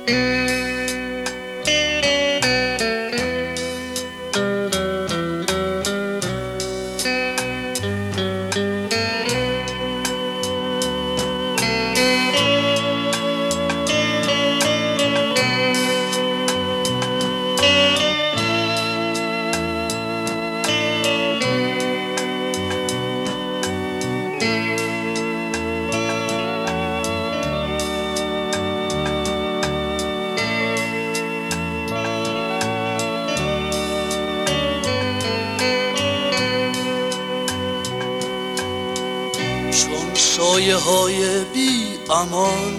چون سایه های بی امان،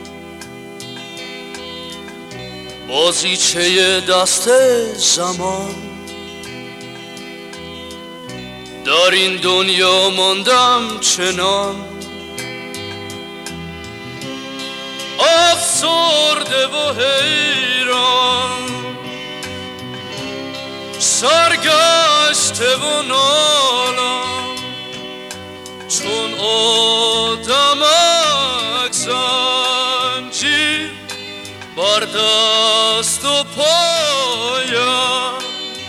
بازیچه دست زمان، در این دنیا ماندم چنان افسرده و حیران، سرگشته و نالان، چون آدمک زنجیر بر دست و پایم،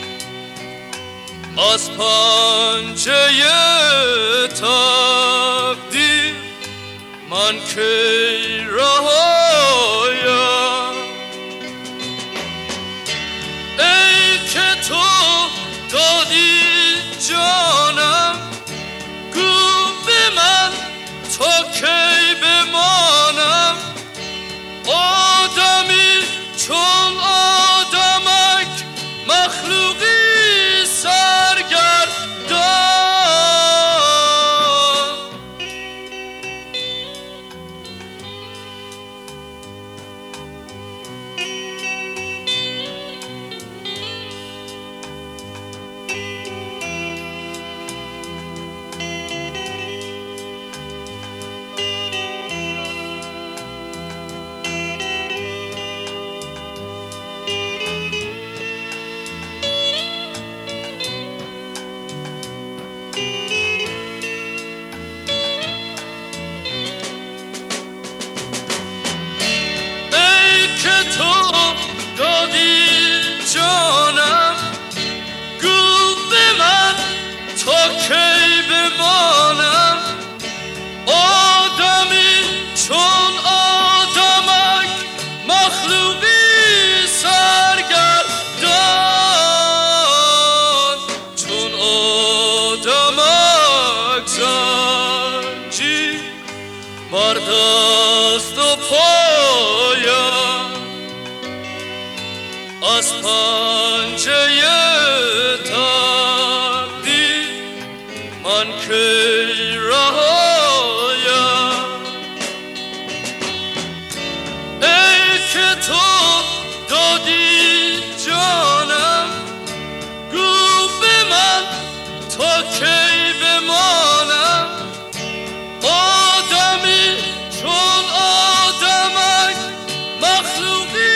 از پنجه تقدیر من کی رهایم. ای که تو دادی جانم، گو به من تا کی بمانم، آدمی چون آدمک، مخلوقی سرگردان. تو دادی جانم، گو به من تا کی بمانم، آدمی چون آدمک، مخلوقی سرگردان، چون آدمک زنجیر بر دست و پایم، از پنجه تقدیر من کی رهایم. ای که تو دادی جانم، گو به من تا کی بمانم، آدمی چون آدمک، مخلوقی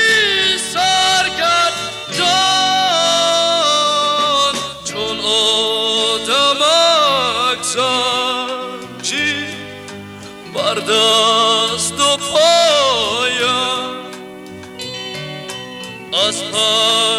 سرگردان، چون آدمک زنجیر بر دست و پایم، از